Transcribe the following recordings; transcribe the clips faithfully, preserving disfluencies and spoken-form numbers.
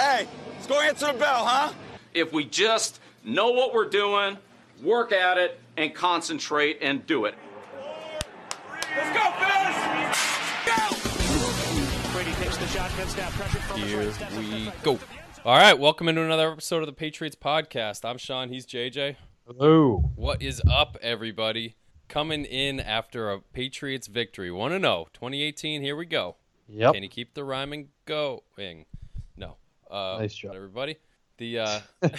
Hey, let's go answer the bell, huh? If we just know what we're doing, work at it, and concentrate and do it. Let's go, fellas! Go! Brady takes the shotgun snap, pressure from his right, Here steps we up to go. the All right, welcome into another episode of the Patriots Podcast. I'm Sean, he's J J. Hello. What is up, everybody? Coming in after a Patriots victory. one and oh, twenty eighteen, here we go. Yep. Can you keep the rhyming going? No. Uh, Nice job. everybody. The uh,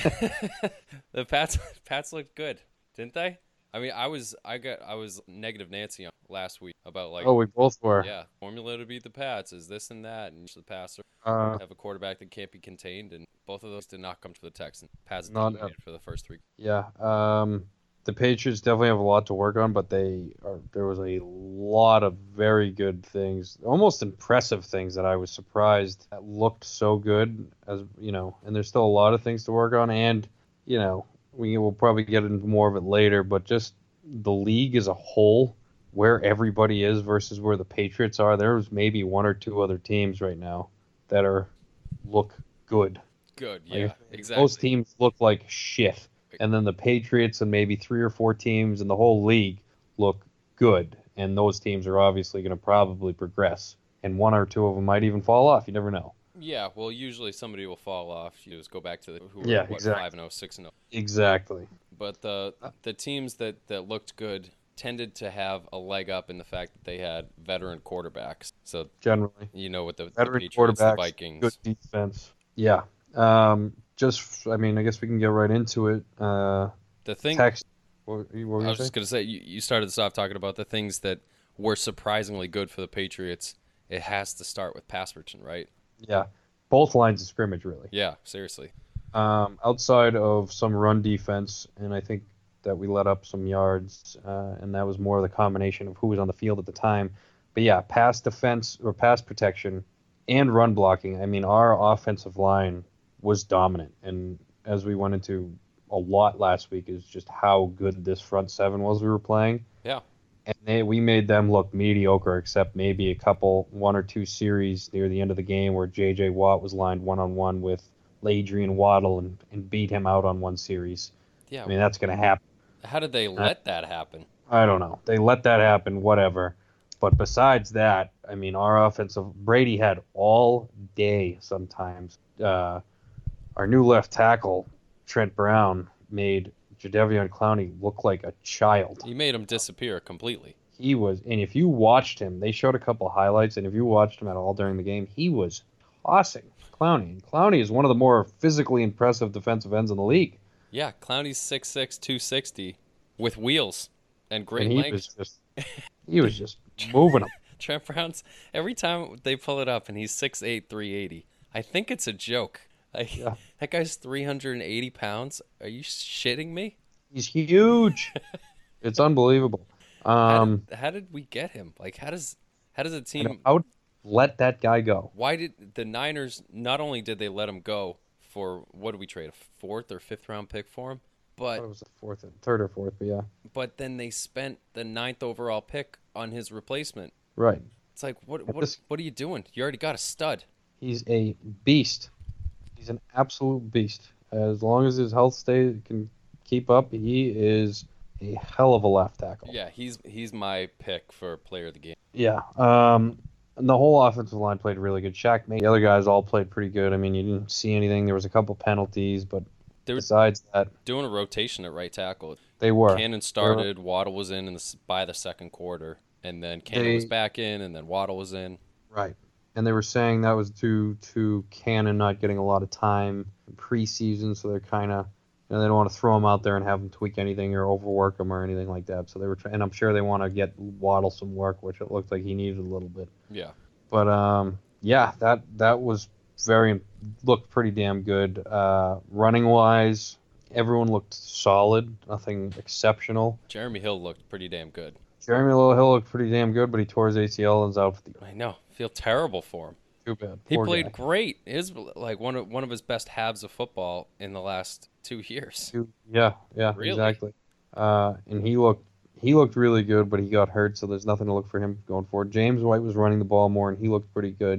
the Pats Pats looked good, didn't they? I mean, I was I got I was negative Nancy on last week about like Oh, we both were. yeah, formula to beat the Pats is this and that, and the passer Uh, have a quarterback that can't be contained, and both of those did not come to the Texans. Pats Not dominated for the first three. yeah. Um, the Patriots definitely have a lot to work on, but they are. There was a lot of very good things, almost impressive things that I was surprised that looked so good. As you know, and there's still a lot of things to work on, and you know, we will probably get into more of it later. But just the league as a whole, where everybody is versus where the Patriots are, there's maybe one or two other teams right now that are look good. Good, yeah, Like, exactly. Most teams look like shit. And then the Patriots and maybe three or four teams in the whole league look good. And those teams are obviously going to probably progress. And one or two of them might even fall off. You never know. Yeah, well, usually somebody will fall off. You just go back to the who were Yeah, what, exactly. five and oh, six and oh. Exactly. But the the teams that, that looked good tended to have a leg up in the fact that they had veteran quarterbacks. So Generally. you know, with the, the Veteran Patriots, the quarterbacks, Vikings. good defense. Yeah. Um, just, I mean, I guess we can get right into it. Uh, The thing text. What, what were I you was saying? just gonna say, you, you started this off talking about the things that were surprisingly good for the Patriots. It has to start with pass protection, right? Yeah. Both lines of scrimmage, really. Yeah, seriously. Um, outside of some run defense, and I think that we let up some yards, uh, and that was more of the combination of who was on the field at the time. But yeah, pass defense or pass protection and run blocking. I mean, our offensive line was dominant, and as we went into a lot last week, is just how good this front seven was we were playing. Yeah. And they, we made them look mediocre, except maybe a couple, one or two series near the end of the game where J J Watt was lined one-on-one with Adrian Waddle and, and beat him out on one series. Yeah. I mean, that's going to happen. How did they let that happen? I don't know. They let that happen, whatever. But besides that, I mean, our offensive, Brady had all day sometimes. Uh, our new left tackle, Trent Brown, made Jadeveon Clowney look like a child. You made him disappear completely. He was, and if you watched him, they showed a couple highlights, and if you watched him at all during the game, he was tossing Clowney. And Clowney is one of the more physically impressive defensive ends in the league. Yeah, Clowney's six six, two sixty with wheels and great and he length. was just, he was just moving them. Trent Brown's, every time they pull it up and he's six eight, three eighty, I think it's a joke. Like, Yeah. That guy's three hundred eighty pounds. Are you shitting me? He's huge. It's unbelievable. How Um, did, how did we get him? Like, how does how does a I know, team? how would let that guy go? Why did the Niners? Not only did they let him go for what did we trade, a fourth or fifth round pick for him, I thought but it was the fourth, third or fourth, but yeah, but then they spent the ninth overall pick on his replacement. right. It's like, what At what this- what are you doing? You already got a stud. He's a beast. He's an absolute beast. As long as his health stay can keep up, he is a hell of a left tackle. Yeah, he's he's my pick for player of the game. Yeah. Um, and the whole offensive line played really good. Shaq made the other guys all played pretty good. I mean, you didn't see anything. There was a couple penalties, but They were besides that, doing a rotation at right tackle. they were. Cannon started, Waddle was in, in the, by the second quarter, and then Cannon They- was back in, and then Waddle was in. Right. And they were saying that was due to Cannon not getting a lot of time in preseason, so they're kind of, you know, they don't want to throw him out there and have him tweak anything or overwork him or anything like that. So they were, try- and I'm sure they want to get Waddle some work, which it looked like he needed a little bit. Yeah. But um, yeah, that that was very looked pretty damn good. Uh, running wise, everyone looked solid, nothing exceptional. Jeremy Hill looked pretty damn good. Jeremy Hill looked pretty damn good, but he tore his A C L and is out for the I know. Feel terrible for him. too bad. He Poor played guy. great. His like one of one of his best halves of football in the last two years. Yeah, yeah, Really? exactly. Uh, and he looked he looked really good, but he got hurt, so there's nothing to look for him going forward. James White was running the ball more, and he looked pretty good.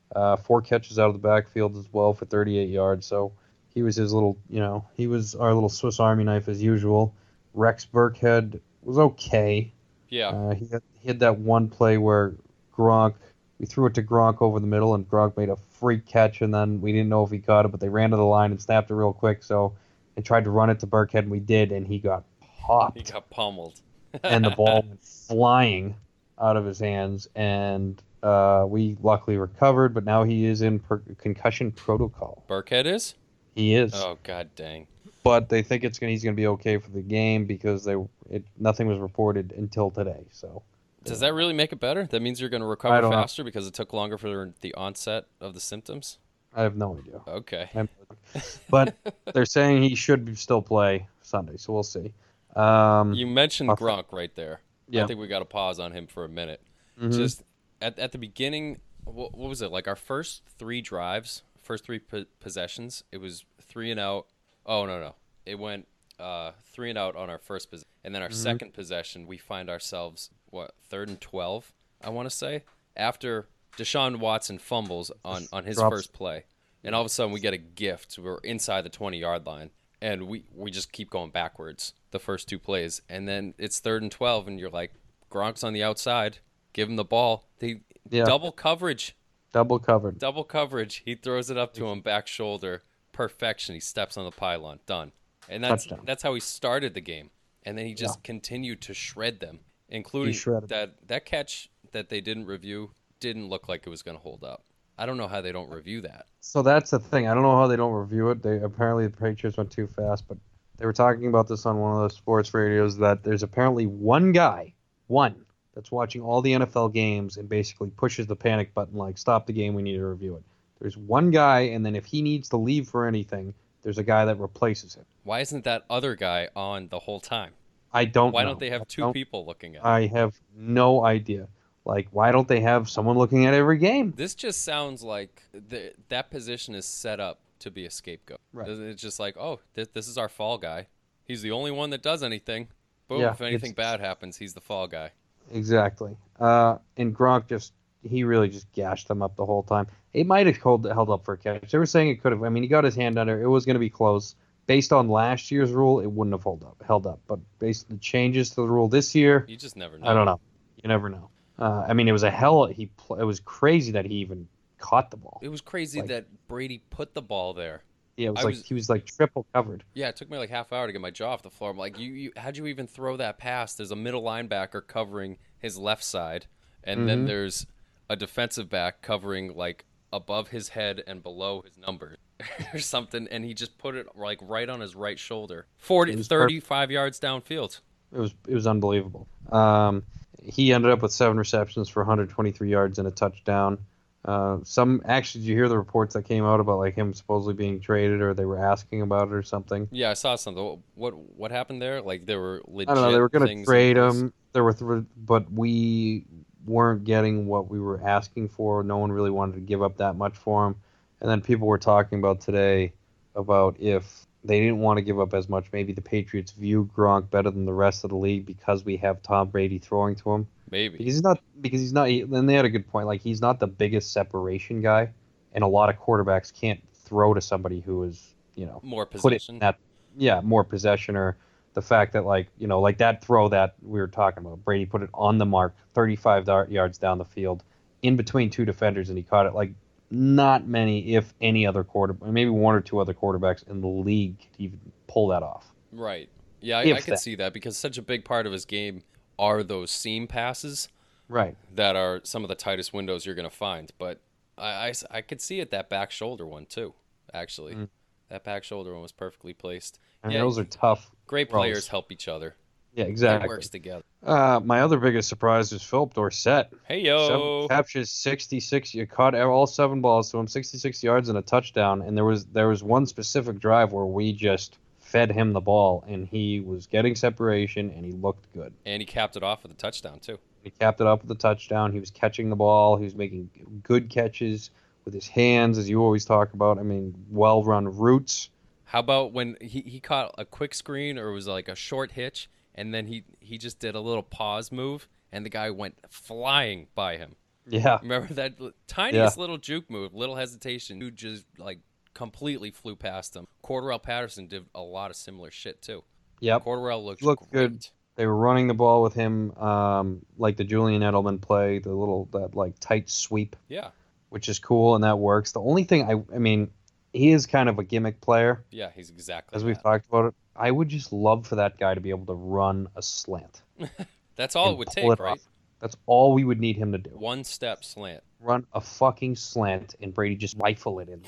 Uh, four catches out of the backfield as well for thirty-eight yards. So he was his little, you know, he was our little Swiss Army knife as usual. Rex Burkhead was okay. Yeah. Uh, he, had, he had that one play where Gronk, we threw it to Gronk over the middle, and Gronk made a freak catch, and then we didn't know if he caught it, but they ran to the line and snapped it real quick. So they tried to run it to Burkhead, and we did, and he got popped. He got pummeled. And the ball went flying out of his hands, and uh, we luckily recovered, but now he is in per- concussion protocol. Burkhead is? He is. Oh, god dang. But they think it's gonna, he's going to be okay for the game because they it nothing was reported until today. So Does that really make it better? That means you're going to I recover don't know. faster because it took longer for the onset of the symptoms? I have no idea. Okay. I'm- But they're saying he should still play Sunday, so we'll see. Um, You mentioned Buff- Gronk right there. Yeah. I think we got to pause on him for a minute. Mhm. Just at, at the beginning, what, what was it? Like our first three drives, first three po- possessions, it was three and out. Oh, no, no. It went uh, three and out on our first possession. And then our Mm-hmm. second possession, we find ourselves, what, third and twelve, I want to say, after Deshaun Watson fumbles on, on his Drops. first play. And all of a sudden, we get a gift. We're inside the twenty-yard line. And we, we just keep going backwards the first two plays. And then it's third and twelve, and you're like, Gronk's on the outside. Give him the ball. They Yeah. Double coverage. double covered. Double coverage. He throws it up to him, back shoulder. Perfection. He steps on the pylon. Done. And that's Touchdown. that's how he started the game. And then he just Yeah. continued to shred them, including He shredded that, that catch that they didn't review didn't look like it was going to hold up. I don't know how they don't review that. So that's the thing. I don't know how they don't review it. They apparently the Patriots went too fast, but they were talking about this on one of the sports radios that there's apparently one guy, one, that's watching all the N F L games and basically pushes the panic button like, stop the game, we need to review it. There's one guy, and then if he needs to leave for anything, there's a guy that replaces him. Why isn't that other guy on the whole time? I don't Why know. don't they I have two don't- people looking at it? I have no idea. Like, why don't they have someone looking at every game? This just sounds like the, that position is set up to be a scapegoat. Right. It's just like, oh, this, this is our fall guy. He's the only one that does anything. Boom, Yeah, if anything it's- bad happens, he's the fall guy. Exactly. Uh, and Gronk just, he really just gashed them up the whole time. It might have held, held up for a catch. They were saying it could have. I mean, he got his hand under. It was going to be close. Based on last year's rule, it wouldn't have held up. Held up. But based on the changes to the rule this year, You just never know. I don't know. You never know. Uh, I mean, it was a hell. He. Pl- it was crazy that he even caught the ball. It was crazy Like- that Brady put the ball there. Yeah, it was I like was- he was like triple covered. Yeah, it took me like half hour to get my jaw off the floor. I'm like, you, you how'd you even throw that pass? There's a middle linebacker covering his left side, and then Mhm. there's a defensive back covering like above his head and below his numbers or something, and he just put it like right on his right shoulder. forty, It was thirty-five yards downfield. It was it was unbelievable. Um, he ended up with seven receptions for one hundred twenty-three yards and a touchdown. Uh, some actually, did you hear the reports that came out about like him supposedly being traded, or they were asking about it or something? Yeah, I saw something. What what happened there? Like there were legit I don't know. They were going things to in trade place. him. There were, th- but we weren't getting what we were asking for. No one really wanted to give up that much for him. And then people were talking about today about if they didn't want to give up as much, maybe the Patriots view Gronk better than the rest of the league because we have Tom Brady throwing to him. Maybe. Because he's not. Because he's not. Then they had a good point. Like he's not the biggest separation guy, and a lot of quarterbacks can't throw to somebody who is, you know, More put it possession. in that. Yeah, more possession, or the fact that like you know, like that throw that we were talking about. Brady put it on the mark, thirty-five dar- yards down the field, in between two defenders, and he caught it. Like not many, if any, other quarter, maybe one or two other quarterbacks in the league could even pull that off. Right. Yeah, I, If I could that. see that because such a big part of his game are those seam passes Right. that are some of the tightest windows you're going to find. But I, I, I could see it, that back shoulder one, too, actually. Mm. That back shoulder one was perfectly placed. And yeah, those are tough. great throws. players help each other. Yeah, It exactly. works together. Uh, my other biggest surprise was Philip Dorsett. Hey, yo. Seven catches, sixty-six. You caught all seven balls to him, sixty-six yards and a touchdown. And there was there was one specific drive where we just fed him the ball, and he was getting separation, and he looked good. And he capped it off with a touchdown, too. He capped it up with a touchdown. He was catching the ball. He was making good catches with his hands, as you always talk about. I mean, well-run routes. How about when he, he caught a quick screen or it was like a short hitch, and then he, he just did a little pause move, and the guy went flying by him. Yeah. Remember that l- tiniest little juke move, little hesitation, who just like completely flew past him. Cordarrelle Patterson did a lot of similar shit too. Yep. Cordarrelle looked, Looked great. good. They were running the ball with him, um, like the Julian Edelman play, the little that like tight sweep, Yeah, which is cool and that works. The only thing I, I mean, he is kind of a gimmick player, yeah, he's exactly as we've that. talked about it. I would just love for that guy to be able to run a slant. That's all it and would pull take, it right? off. That's all we would need him to do. One step slant. Run a fucking slant and Brady just rifle it in.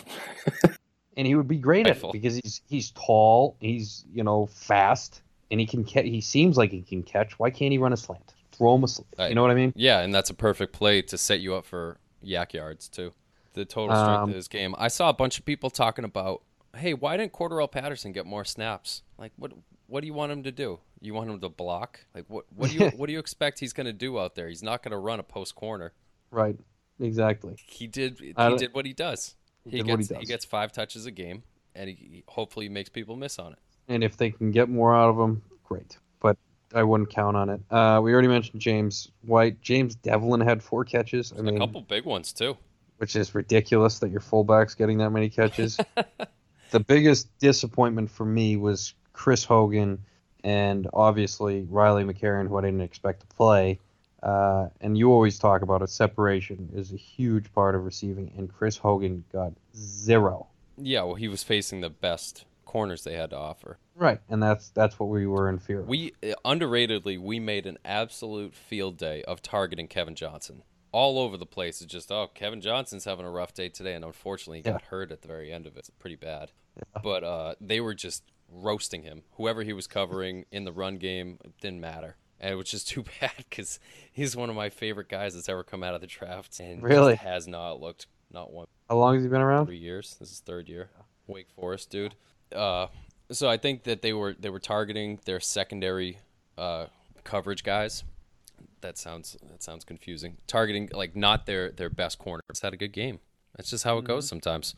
And he would be great Rifle. at it because he's he's tall, he's, you know, fast, and he can catch. He seems like he can catch. Why can't he run a slant? Throw him a slant. Right. You know what I mean? Yeah, and that's a perfect play to set you up for yak yards too. The total strength Um, of his game. I saw a bunch of people talking about, hey, why didn't Cordarrelle Patterson get more snaps? Like, what what do you want him to do? You want him to block? Like, what what do you what do you expect he's going to do out there? He's not going to run a post corner. Right. Exactly. He did he I don't- did what he does. He did gets what he he, does. gets five touches a game, and he, he hopefully makes people miss on it. And if they can get more out of him, great. But I wouldn't count on it. Uh, we already mentioned James White. James Devlin had four catches. I A mean, couple big ones too. which is ridiculous that your fullback's getting that many catches. The biggest disappointment for me was Chris Hogan and obviously Riley McCarron, who I didn't expect to play. Uh, and you always talk about it. Separation is a huge part of receiving, and Chris Hogan got zero. Yeah, well, he was facing the best corners they had to offer. Right, and that's that's what we were in fear of. We uh, underratedly, we made an absolute field day of targeting Kevin Johnson all over the place. It's just, oh, Kevin Johnson's having a rough day today, and unfortunately, he got Yeah. hurt at the very end of it. It's pretty bad. But uh, they were just roasting him. Whoever he was covering in the run game, it didn't matter. And it was just too bad because he's one of my favorite guys that's ever come out of the draft, and Really? just has not looked not one How long has he been around? three years. This is third year. Wake Forest, dude. Uh, so I think that they were they were targeting their secondary uh, coverage guys. That sounds that sounds confusing. Targeting like not their their best corners. Had a good game. That's just how it goes sometimes.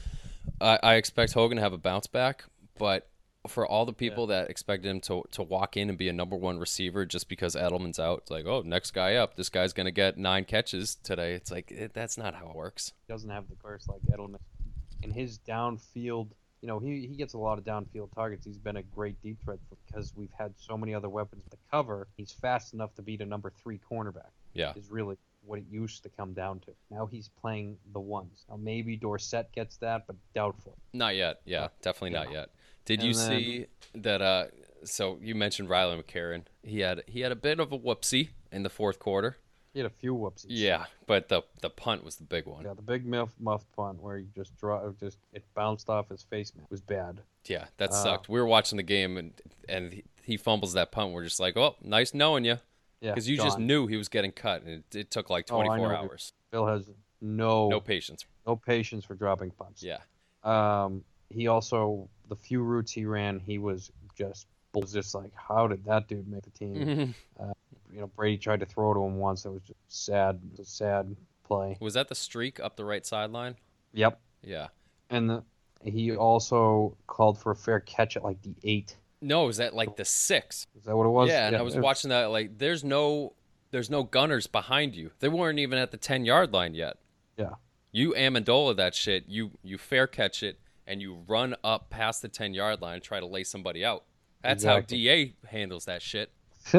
I, I expect Hogan to have a bounce back, but for all the people that expected him to to walk in and be a number one receiver just because Edelman's out, it's like, oh, next guy up. This guy's gonna get nine catches today. It's like it, that's not how it works. He doesn't have the burst like Edelman. In his downfield, you know, he, he gets a lot of downfield targets. He's been a great deep threat because we've had so many other weapons to cover. He's fast enough to beat a number three cornerback. Yeah. Is really what it used to come down to. Now he's playing the ones. Now maybe Dorsett gets that, but doubtful. Not yet. Yeah, definitely not yet. Did And you then- see that? Uh, so you mentioned Riley McCarron. He had he had a bit of a whoopsie in the fourth quarter. He had a few whoopsies. Yeah, but the the punt was the big one. Yeah, the big muff muffed punt where he just draw just it bounced off his face, man. It was bad. Yeah, that Uh, sucked. We were watching the game and and he, he fumbles that punt. We're just like, oh, nice knowing you, Yeah. because you just gone. knew he was getting cut, and it, it took like Oh, I twenty-four know. hours. Phil has no No patience. no patience for dropping punts. Yeah, Um, he also the few routes he ran, he was just was just like, how did that dude make the team? Uh, you know, Brady tried to throw to him once. It was just sad. It was a sad play. was that the streak up the right sideline? Yep. Yeah. And the, he also called for a fair catch at like the eight. No, was that like the six? Is that what it was? Yeah, and I was it watching that. Like, there's no, there's no gunners behind you. They weren't even at the ten yard line yet. Yeah. You Amendola that shit. You you fair catch it and you run up past the ten yard line and try to lay somebody out. That's Exactly. how D A handles that shit.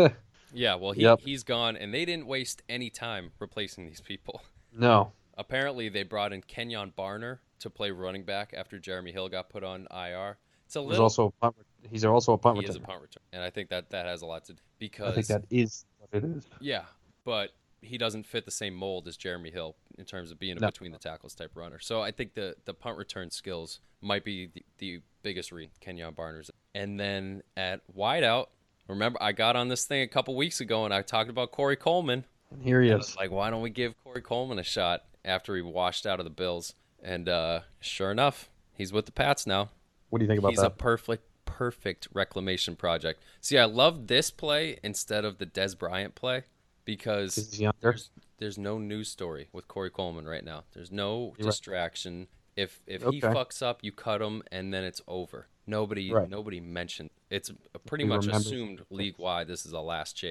Yeah, well he Yep. he's gone, and they didn't waste any time replacing these people. No. Apparently, they brought in Kenyon Barner to play running back after Jeremy Hill got put on I R. It's a He's little. also a punt, he's also a punt he is a returner. punt return, and I think that that has a lot to do because I think that is what it is. yeah, but he doesn't fit the same mold as Jeremy Hill in terms of being a No. between the tackles type runner. So I think the the punt return skills might be the, the biggest read Kenyon Barner's. And then at wideout, remember I got on this thing a couple weeks ago and I talked about Corey Coleman. And here he I is. was like, why don't we give Corey Coleman a shot after he washed out of the Bills? And uh, sure enough, he's with the Pats now. What do you think about He's a that? perfect, perfect reclamation project. See, I love this play instead of the Des Bryant play because He's younger. there's there's no news story with Corey Coleman right now. There's no You're right. distraction. If if he Okay. fucks up, you cut him, and then it's over. Nobody Right. nobody mentioned. It's pretty He much remembers. assumed league wide. This is a last chance.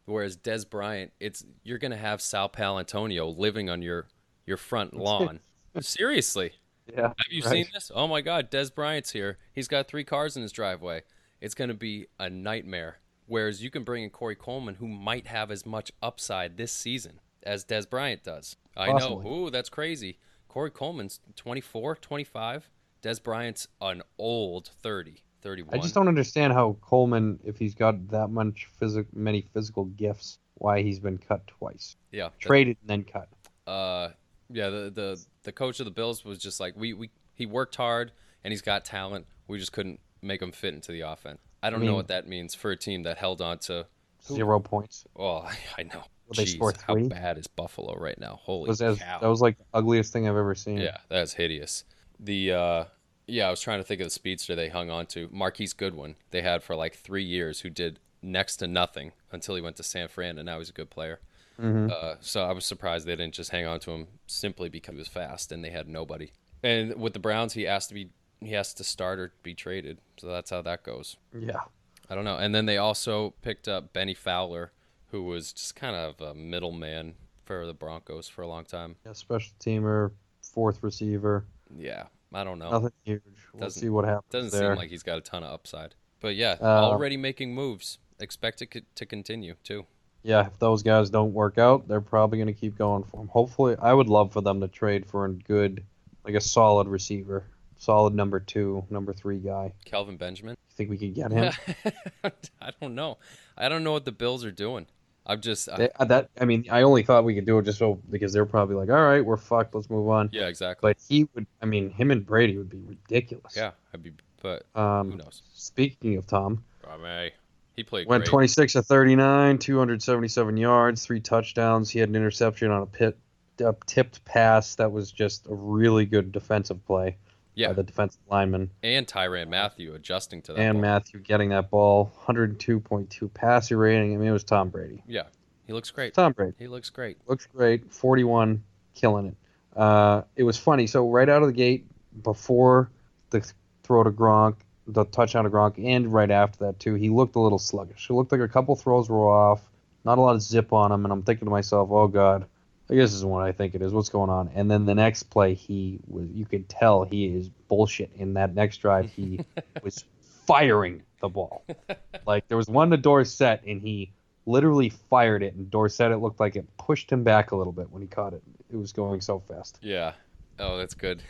Whereas Des Bryant, it's you're gonna have Sal Palantonio living on your your front lawn. Seriously. Yeah. Have you right. seen this? Oh my God, Des Bryant's here. He's got three cars in his driveway. It's going to be a nightmare. Whereas you can bring in Corey Coleman, who might have as much upside this season as Des Bryant does. I Possibly. know. Ooh, that's crazy. Corey Coleman's twenty-four, twenty-five. Des Bryant's an old thirty, thirty-one. I just don't understand how Coleman, if he's got that much physical, many physical gifts, why he's been cut twice. Yeah. Traded and then cut. Uh, yeah. The, the the coach of the Bills was just like we we he worked hard and he's got talent. We just couldn't make him fit into the offense. I don't I mean, know what that means for a team that held on to Zero points. Oh, I, I know. Will they Jeez, score how three? bad is Buffalo right now? Holy Was as, cow! that was like the ugliest thing I've ever seen. Yeah, that's hideous. The uh, yeah, I was trying to think of the speedster they hung on to. Marquise Goodwin, they had for like three years, who did next to nothing until he went to San Fran, and now he's a good player. Mm-hmm. Uh, so I was surprised they didn't just hang on to him simply because he was fast and they had nobody. And with the Browns, he has to be he has to start or be traded. So that's how that goes. Yeah. I don't know. And then they also picked up Benny Fowler, who was just kind of a middleman for the Broncos for a long time. Yeah, special teamer, fourth receiver. Yeah, I don't know. Nothing huge. We'll Doesn't- see what happens Doesn't there. seem like he's got a ton of upside. But yeah, Uh, already making moves. Expect it co- to continue too. Yeah, if those guys don't work out, they're probably going to keep going for him. Hopefully, I would love for them to trade for a good, like a solid receiver, solid number two, number three guy. Kelvin Benjamin. You think we could get him? I don't know. I don't know what the Bills are doing. I'm just. I, They- uh, that I mean, I only thought we could do it just so because they're probably like, all right, we're fucked, let's move on. yeah, exactly. But he would, I mean, him and Brady would be ridiculous. yeah, I'd be. But Um, who knows? Speaking of Tom, I mean, he played went great. twenty-six of thirty-nine, two hundred seventy-seven yards, three touchdowns. He had an interception on a pit, a tipped pass that was just a really good defensive play Yeah, by the defensive lineman. and Tyrann Matthew adjusting to that. And ball. Matthew getting that ball, one hundred two point two passer rating. I mean, it was Tom Brady. Yeah, he looks great. Tom Brady. He looks great. Looks great. forty-one, killing it. Uh, it was funny. So right out of the gate, before the throw to Gronk, the touchdown to Gronk, and right after that too, he looked a little sluggish. It looked like a couple throws were off, not a lot of zip on him, and I'm thinking to myself, oh God, I guess this is what I think it is. What's going on? And then the next play, he was, you could tell he is bullshit. In that next drive, he was firing the ball. Like there was one to Dorsett, and he literally fired it, and Dorsett, it looked like it pushed him back a little bit when he caught it. It was going so fast. Yeah. Oh, that's good.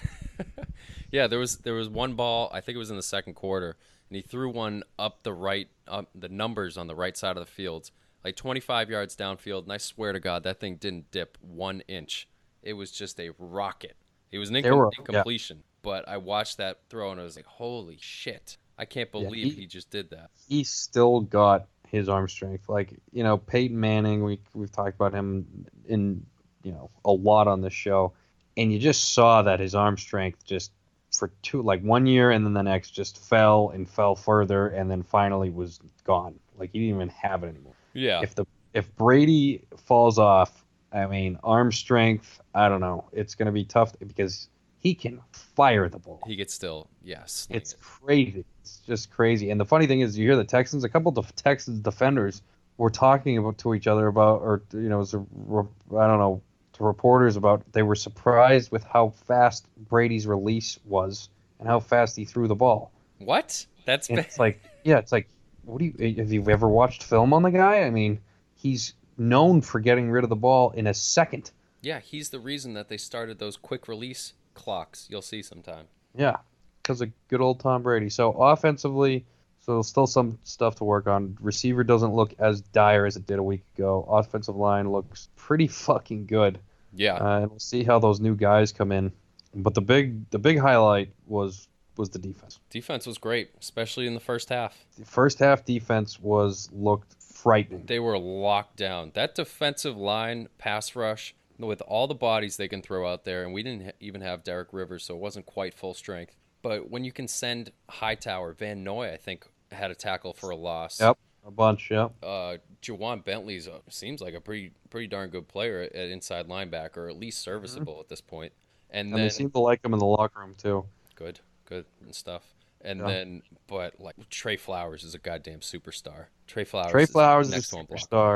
yeah, there was there was one ball. I think it was in the second quarter, and he threw one up the right, up the numbers on the right side of the field, like twenty-five yards downfield. And I swear to God, that thing didn't dip one inch. It was just a rocket. It was an They were- incom- incompletion, but I watched that throw and I was like, "Holy shit! I can't Yeah, believe he- he just did that." He still got his arm strength. Like, you know, Peyton Manning, we, we've talked about him in, you know, a lot on this show. And you just saw that his arm strength just for two, like one year and then the next just fell and fell further and then finally was gone. Like, he didn't even have it anymore. Yeah. If the if Brady falls off, I mean, arm strength, I don't know. It's going to be tough because he can fire the ball. He could still, yeah, sling It's it. crazy. It's just crazy. And the funny thing is, you hear the Texans. A couple of Texans defenders were talking about to each other about, or you know, it was a, I don't know, to reporters about. They were surprised with how fast Brady's release was and how fast he threw the ball. What? That's And bad. it's like, yeah, it's like, what do you? Have you ever watched film on the guy? I mean, he's known for getting rid of the ball in a second. Yeah, he's the reason that they started those quick release clocks. You'll see sometime. Yeah, because of good old Tom Brady. So offensively, so still some stuff to work on. Receiver doesn't look as dire as it did a week ago. Offensive line looks pretty fucking good. Yeah. Uh, and we'll see how those new guys come in. But the big the big highlight was was the defense. Defense was great, especially in the first half. The first half defense was looked frightening. They were locked down. That defensive line pass rush, with all the bodies they can throw out there, and we didn't ha- even have Derek Rivers, so it wasn't quite full strength. But when you can send Hightower, Van Noy, I think, had a tackle for a loss. Yep, a bunch. Yep. Uh, Jawan Bentley's uh, seems like a pretty pretty darn good player at, at inside linebacker, or at least serviceable at this point. And, And then they seem to like him in the locker room too. good, good and stuff. And Yeah. then, but like Trey Flowers is a goddamn superstar. Trey Flowers. Trey Flowers is is next a to him block. superstar.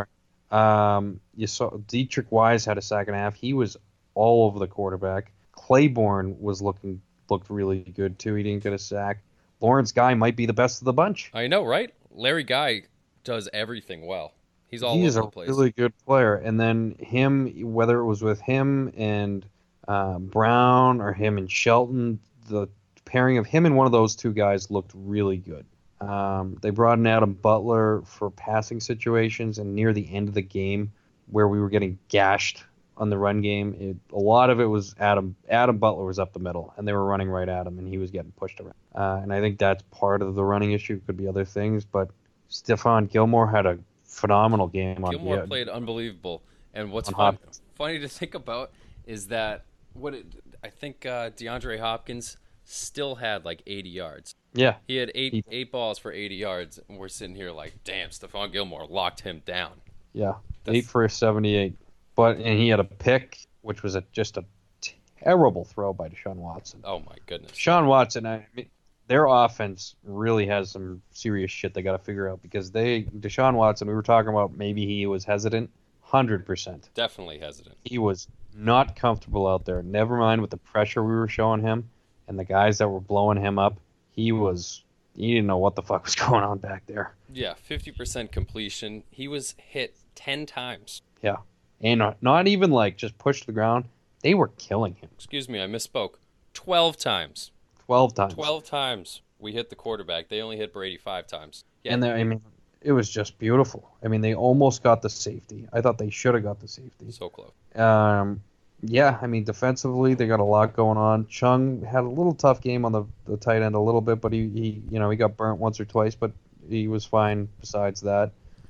Um, you saw Dietrich Wise had a second half. He was all over the quarterback. Claiborne was looking looked really good too. He didn't get a sack. Lawrence Guy might be the best of the bunch. I know, right? Larry Guy does everything well. He's all he over is a the place. really good player. And then him, whether it was with him and uh, Brown or him and Shelton, the pairing of him and one of those two guys looked really good. Um, they brought in Adam Butler for passing situations, and near the end of the game, where we were getting gashed on the run game, it, a lot of it was Adam. Adam Butler was up the middle, and they were running right at him, and he was getting pushed around. Uh, and I think that's part of the running issue. Could be other things, but Stephon Gilmore had a phenomenal game on Gilmore the, played unbelievable. And what's on fun, Hopkins. funny to think about is that what it, I think uh, DeAndre Hopkins still had like eighty yards. Yeah, He had eight He- eight balls for eighty yards, and we're sitting here like, damn, Stephon Gilmore locked him down. yeah, That's- eight for a seventy-eight. But and he had a pick, which was a, just a terrible throw by Deshaun Watson. Oh my goodness. Deshaun Watson, I mean, their offense really has some serious shit they got to figure out because they Deshaun Watson. We were talking about maybe he was hesitant, hundred percent. Definitely hesitant. He was not comfortable out there. Never mind with the pressure we were showing him and the guys that were blowing him up. He was. He didn't know what the fuck was going on back there. Yeah, fifty percent completion. He was hit ten times. Yeah, and not, not even like just pushed to the ground. They were killing him. Excuse me, I misspoke. twelve times. Twelve times. twelve times we hit the quarterback. They only hit Brady five times. Yeah. And they- I mean, it was just beautiful. I mean, they almost got the safety. I thought they should have got the safety. So close. Um, yeah, I mean, defensively, they got a lot going on. Chung had a little tough game on the, the tight end a little bit, but he, he, you know, he got burnt once or twice, but he was fine besides that.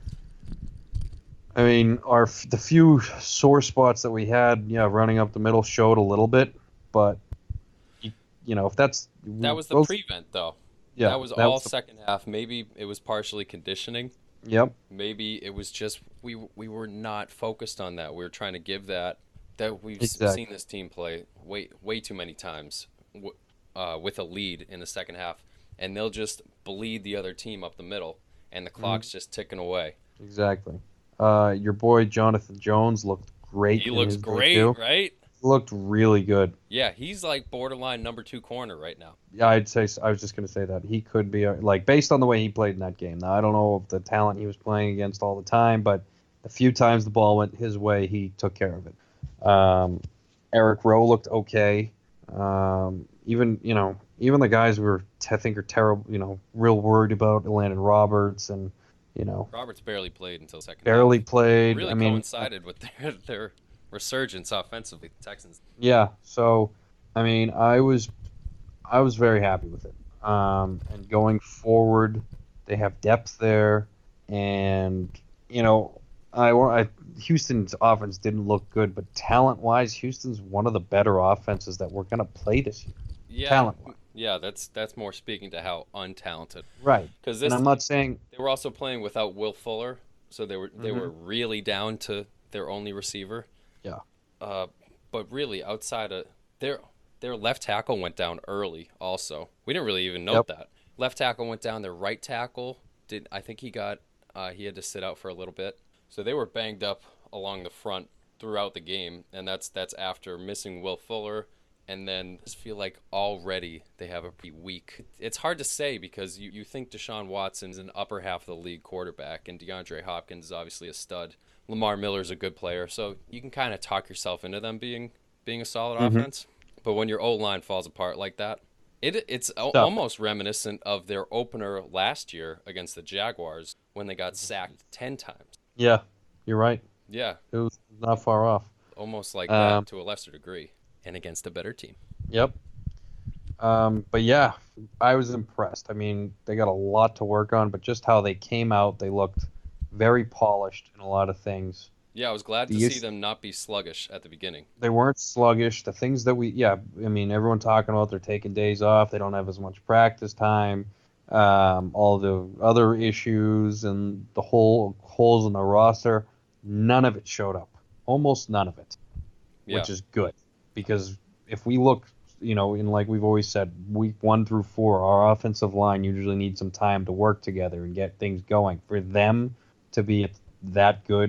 I mean, our the few sore spots that we had, yeah, running up the middle showed a little bit, but you, you know, if that's That was the those- prevent, though. yeah, that was all the- second half. Maybe it was partially conditioning. Yep. Maybe it was just we we were not focused on that. We were trying to give that that we've s- Exactly. seen this team play way way too many times w- uh, with a lead in the second half, and they'll just bleed the other team up the middle, and the clock's just ticking away. Exactly. Uh, your boy Jonathan Jones looked great. He in looks his great, debut. right? Looked really good. Yeah, he's like borderline number two corner right now. Yeah, I'd say I was just gonna say that he could be a, like based on the way he played in that game. Now I don't know if the talent he was playing against all the time, but the few times the ball went his way, he took care of it. Um, Eric Rowe looked okay. Um, even you know even the guys we were I think are terrible. You know, real worried about Landon Roberts and you know Roberts barely played until second. barely half. played. Really I mean, coincided with their their resurgence offensively. The Texans. yeah. So I mean, I was I was very happy with it. Um, and going forward, they have depth there, and you know, I, I Houston's offense didn't look good, but talent-wise, Houston's one of the better offenses that we're gonna play this year. Yeah, Talent-wise. yeah, that's that's more speaking to how untalented. Right. Because And this I'm not saying they were also playing without Will Fuller, so they were they Mhm. were really down to their only receiver. Yeah. Uh, but really outside of their their left tackle went down early. Also, we didn't really even note Yep. that left tackle went down. Their right tackle did. I think he got uh, he had to sit out for a little bit. So they were banged up along the front throughout the game, and that's that's after missing Will Fuller. And then I just feel like already they have a pretty weak. It's hard to say because you, you think Deshaun Watson's an upper half of the league quarterback, and DeAndre Hopkins is obviously a stud. Lamar Miller's a good player, so you can kind of talk yourself into them being being a solid Mhm. offense. But when your O-line falls apart like that, it it's al- Tough. almost reminiscent of their opener last year against the Jaguars when they got sacked ten times. yeah, you're right. Yeah, It was not far off. almost like Um, that to a lesser degree, and against a better team. Yep. Um, but yeah, I was impressed. I mean, they got a lot to work on, but just how they came out, they looked very polished in a lot of things. Yeah, I was glad to The see is- them not be sluggish at the beginning. They weren't sluggish. The things that we, yeah, I mean, everyone talking about they're taking days off. They don't have as much practice time. Um, all the other issues and the whole holes in the roster, none of it showed up. Almost none of it, Yeah. which is good because if we look, you know, in like we've always said, week one through four, our offensive line usually needs some time to work together and get things going. For them to be that good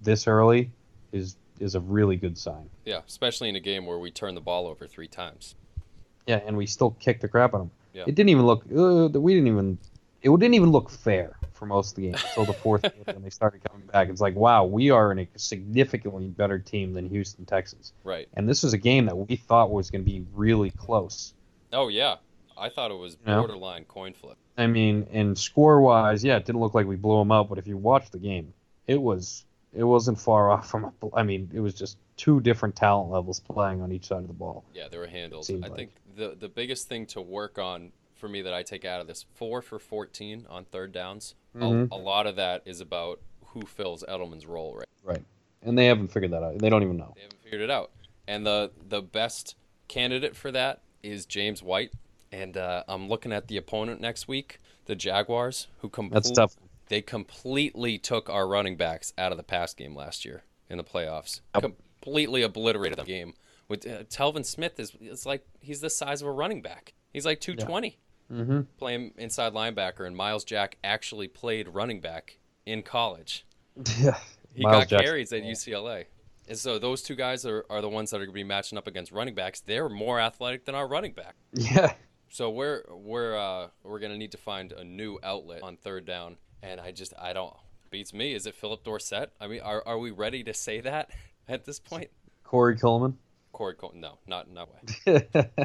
this early is is a really good sign. Yeah, especially in a game where we turned the ball over three times. Yeah, and we still kicked the crap out of them. Yeah. It didn't even look. Uh, we didn't even. It didn't even look fair for most of the game until the fourth quarter when they started coming back. It's like, wow, we are in a significantly better team than Houston Texans. Right. And this was a game that we thought was going to be really close. Oh, yeah. I thought it was Yeah. borderline coin flip. I mean, and score-wise, yeah, it didn't look like we blew them out, but if you watch the game, it was it wasn't far off from. A, I mean, it was just two different talent levels playing on each side of the ball. Yeah, they were handled. Seemed I like. think the the biggest thing to work on for me that I take out of this, four for fourteen on third downs. Mhm. A, a lot of that is about who fills Edelman's role, right? Right. And they haven't figured that out. They don't even know. They haven't figured it out. And the the best candidate for that is James White. And uh, I'm looking at the opponent next week, the Jaguars, who com- That's tough. They completely took our running backs out of the pass game last year in the playoffs. Yep. Completely obliterated the game. With uh, Telvin Smith is it's like he's the size of a running back. He's like two twenty. Mm-hmm. Playing inside linebacker, and Miles Jack actually played running back in college. Yeah. He Miles got Jackson. carries at U C L A. And so those two guys are, are the ones that are going to be matching up against running backs. They're more athletic than our running back. Yeah. So we're we're uh, we're going to need to find a new outlet on third down. And I just I don't beats me. Is it Philip Dorsett? I mean, are are we ready to say that at this point? Corey Coleman. Corey Cole? No, not no way.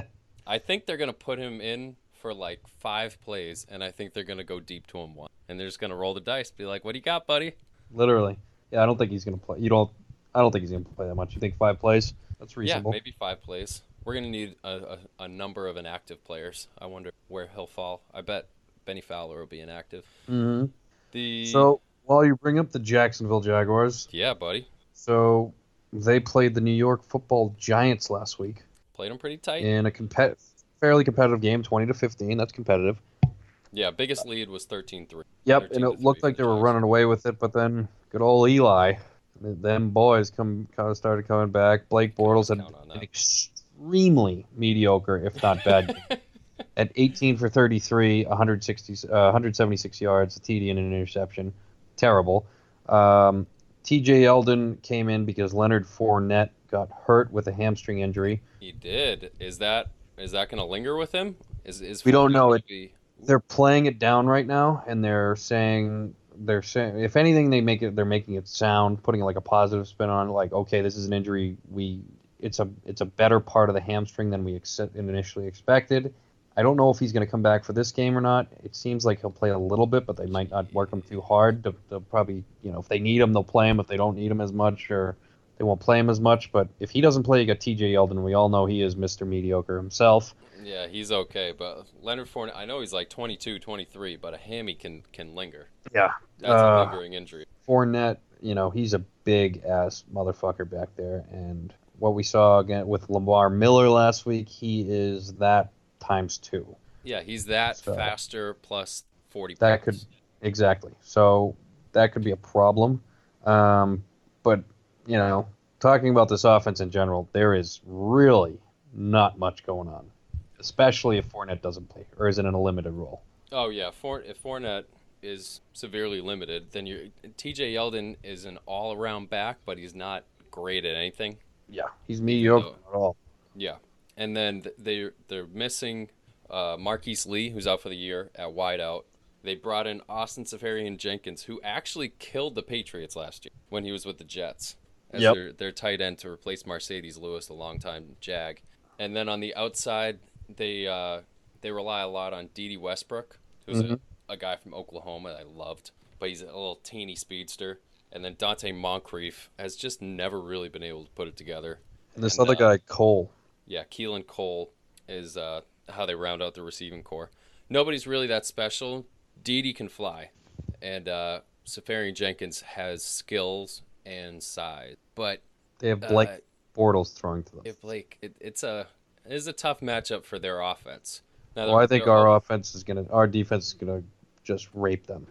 I think they're going to put him in for like five plays, and I think they're going to go deep to him one, and they're just going to roll the dice, be like, "What do you got, buddy?" Literally. Yeah, I don't think he's gonna play. You don't. I don't think he's gonna play that much. You think five plays? That's reasonable. Yeah, maybe five plays. We're going to need a, a, a number of inactive players. I wonder where he'll fall. I bet Benny Fowler will be inactive. Mm-hmm. The So while you bring up the Jacksonville Jaguars, yeah, buddy, so they played the New York Football Giants last week played him pretty tight. in a compet- fairly competitive game, twenty to fifteen. That's competitive. Yeah, biggest lead was thirteen three. Yep, and it looked like they were running away with it, but then good old Eli, them boys come kind of started coming back. Blake Bortles had Count on that. an extremely mediocre, if not bad, game. At eighteen for thirty-three, one hundred sixty, uh, one hundred seventy-six yards, a T D and an interception. Terrible. Um, T J Yeldon came in because Leonard Fournette got hurt with a hamstring injury. He did. Is that is that going to linger with him? Is is We don't Fournette know gonna it. Be, They're playing it down right now, and they're saying they're saying if anything, they make it. They're making it sound, putting like a positive spin on it, like okay, this is an injury. We it's a it's a better part of the hamstring than we ex- initially expected. I don't know if he's going to come back for this game or not. It seems like he'll play a little bit, but they might not work him too hard. They'll, they'll probably, you know, if they need him, they'll play him. If they don't need him as much, or they won't play him as much. But if he doesn't play, you got T J Yeldon. We all know he is Mister Mediocre himself. yeah, he's okay, but Leonard Fournette, I know he's like twenty-two, twenty-three, but a hammy can can linger. Yeah. That's Uh, a lingering injury. Fournette, you know, he's a big ass motherfucker back there, and what we saw again with Lamar Miller last week, he is that times two. Yeah, he's that So- faster plus forty That pounds. could exactly. So that could be a problem. Um, but you know, talking about this offense in general, there is really not much going on, especially if Fournette doesn't play or is in a limited role. Oh yeah, For, if Fournette is severely limited, then you T J Yeldon is an all-around back, but he's not great at anything. Yeah, he's mediocre at all. Yeah, and then th- they they're missing uh, Marquise Lee, who's out for the year at wideout. They brought in Austin Seferian Jenkins, who actually killed the Patriots last year when he was with the Jets as Yep. their their tight end to replace Mercedes Lewis, a longtime Jag. And then on the outside, they uh, they rely a lot on Dede Westbrook, who's Mhm. a, a guy from Oklahoma that I loved, but he's a little teeny speedster. And then Dante Moncrief has just never really been able to put it together. And this And, other uh, guy, Cole. Yeah, Keelan Cole is uh, how they round out the receiving core. Nobody's really that special. Dede can fly, and uh, Seferian Jenkins has skills and size. But They have Blake uh, Bortles throwing to them. if Blake, it, it's a it is a tough matchup for their offense. Now, Well, I think they're our all- offense is gonna, our defense is gonna just rape them.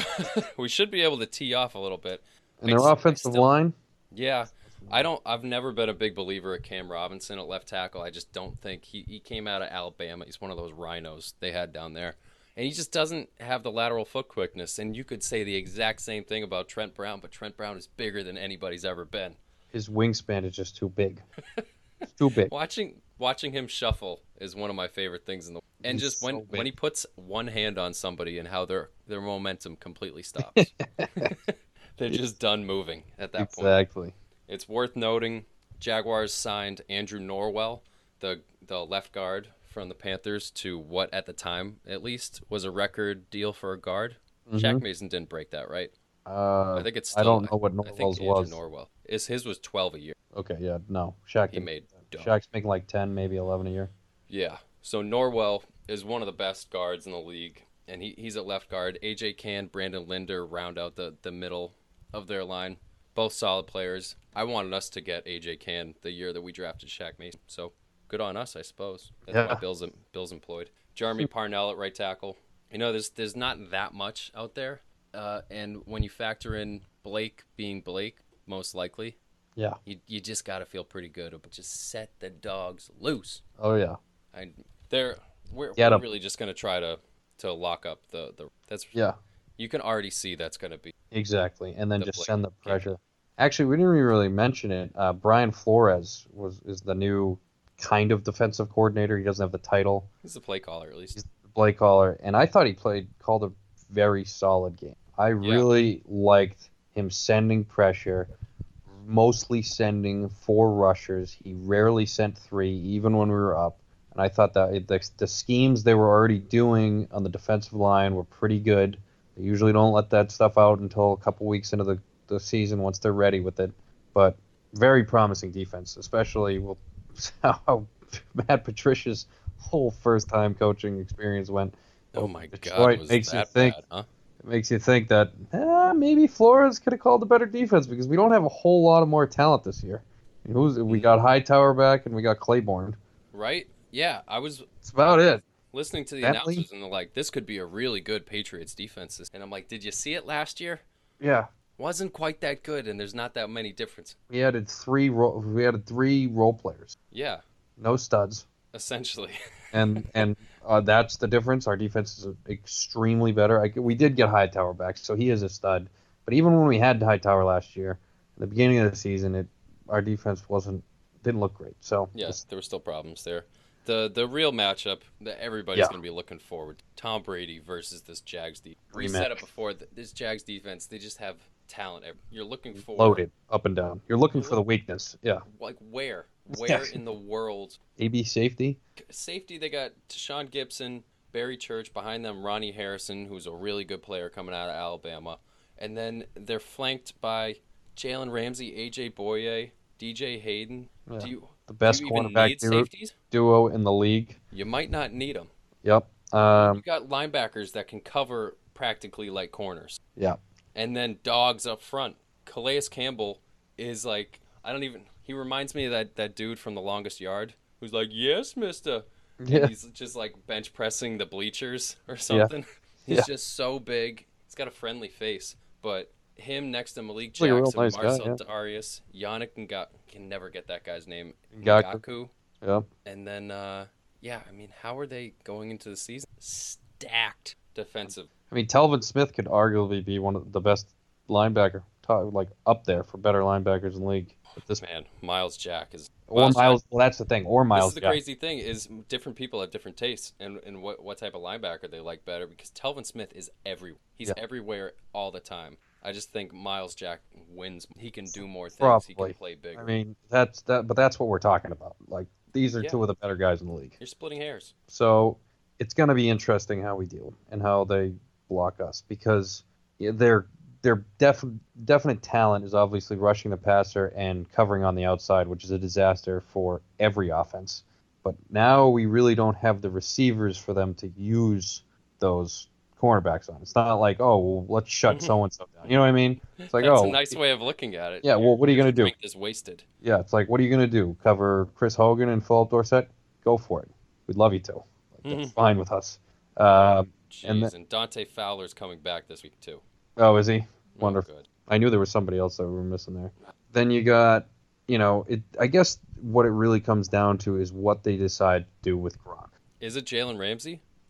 we should be able to tee off a little bit. And I their s- I offensive still- line, Yeah, I don't. I've never been a big believer at Cam Robinson at left tackle. I just don't think he, he came out of Alabama. He's one of those rhinos they had down there, And he just doesn't have the lateral foot quickness. And you could say the exact same thing about Trent Brown, but Trent Brown is bigger than anybody's ever been. His wingspan is just too big. It's too big. Watching watching him shuffle is one of my favorite things in the and He's just when so big. when he puts one hand on somebody and how their their momentum completely stops. They're just done moving at that point. Exactly. It's worth noting Jaguars signed Andrew Norwell, the the left guard from the Panthers, to what at the time at least was a record deal for a guard. Mhm. Shaq Mason didn't break that, right? Uh, I think it's I still, don't know what I think Norwell's Andrew was. Norwell. Is his was twelve a year. Okay, yeah, no. Shaq. He didn't- made dough. Shaq's making like ten, maybe eleven a year. Yeah. So Norwell is one of the best guards in the league, and he, he's at left guard. A J Can, Brandon Linder round out the, the middle of their line. Both solid players. I wanted us to get A J Can the year that we drafted Shaq Mason. So good on us, I suppose. That's Yeah. why Bill's, Bill's employed. Jeremy Parnell at right tackle. You know, there's there's not that much out there. Uh, and when you factor in Blake being Blake, most likely, Yeah. you, you just got to feel pretty good about just set the dogs loose. Oh yeah. I they're we're, Get we're 'em. really just gonna try to to lock up the the that's Yeah. you can already see that's gonna be Exactly, and then The just Blake send the game. pressure. Actually, we didn't even really mention it. Uh, Brian Flores was is the new kind of defensive coordinator. He doesn't have the title. he's the play caller at least. He's the play caller, and I thought he played called a very solid game. I really liked him sending pressure, mostly sending four rushers. He rarely sent three, even when we were up. And I thought that it, the, the schemes they were already doing on the defensive line were pretty good. They usually don't let that stuff out until a couple weeks into the, the season once they're ready with it. But very promising defense, especially with how Matt Patricia's whole first-time coaching experience went. Oh my Detroit god, was makes you that think. bad, huh? It makes you think that eh, maybe Flores could have called a better defense because we don't have a whole lot of more talent this year. I mean, who's, we got Hightower back and we got Claiborne. Right? Yeah, I was That's about it. listening to the Bentley? announcers and they're like, this could be a really good Patriots defense. And I'm like, did you see it last year? Yeah, Wasn't quite that good, and there's not that many differences. we added three. Ro- we added three role players, Yeah, no studs, essentially. and and uh, that's the difference. Our defense is extremely better. I, we did get Hightower back, so he is a stud. But even when we had Hightower last year, at the beginning of the season, it our defense wasn't didn't look great. So Yeah, it's- there were still problems there. The the real matchup that everybody's Yeah. going to be looking forward to, Tom Brady versus this Jags defense. We Rematch. said it before, th- this Jags defense, they just have talent. ev- You're looking for... loaded up and down. You're looking for the weakness. Yeah, Like, where? Where Yeah. in the world? A B safety. Safety, they got Tashawn Gibson, Barry Church, behind them Ronnie Harrison, who's a really good player coming out of Alabama. And then they're flanked by Jalen Ramsey, A J Boye, D J Hayden. Yeah. Do you, The best do you even cornerback need duo, safeties? duo in the league. You might not need them. Yep. Um, You got linebackers that can cover practically like corners. yeah. And then dogs up front. Calais Campbell is like, I don't even, he reminds me of that, that dude from The Longest Yard who's like, yes, mister. Yeah. And he's just like bench pressing the bleachers or something. He's Yeah. just so big. He's got a friendly face. But him next to Malik like a real Jackson, nice guy, Marcel yeah. Darius, Yannick Ngak, can never get that guy's name. Ngaku. Ngaku. Yeah. And then, uh, yeah, I mean, how are they going into the season? Stacked defensive. I mean, Telvin Smith could arguably be one of the best linebacker, top, like up there for better linebackers in the league. But this Man, Miles Jack is. or Miles. Well, that's the thing. Or This Miles. is the Jack. crazy thing is different people have different tastes and, and what, what type of linebacker they like better because Telvin Smith is every he's Yeah. everywhere all the time. I just think Miles Jack wins. He can do more things. Probably. He can play bigger. I mean, that's that. But that's what we're talking about. Like these are Yeah. two of the better guys in the league. You're splitting hairs. So it's going to be interesting how we deal and how they block us because their their def, definite talent is obviously rushing the passer and covering on the outside, which is a disaster for every offense. But now we really don't have the receivers for them to use those cornerbacks on. It's not like, oh, well, let's shut so and so down. You know what I mean? It's like, That's oh, a nice way of looking at it. yeah. Well, what are you going to do? Drink is wasted. Yeah, it's like, what are you going to do? Cover Chris Hogan and Philip Dorsett? Go for it. We'd love you to. Like, that's Mhm. fine with us. Um, Jeez, and and, the- Dante Fowler's coming back this week too. oh, is he? Oh, Wonderful. good. I knew there was somebody else that we were missing there. Then you got, you know, it. I guess what it really comes down to is what they decide to do with Gronk. Is it Jalen Ramsey?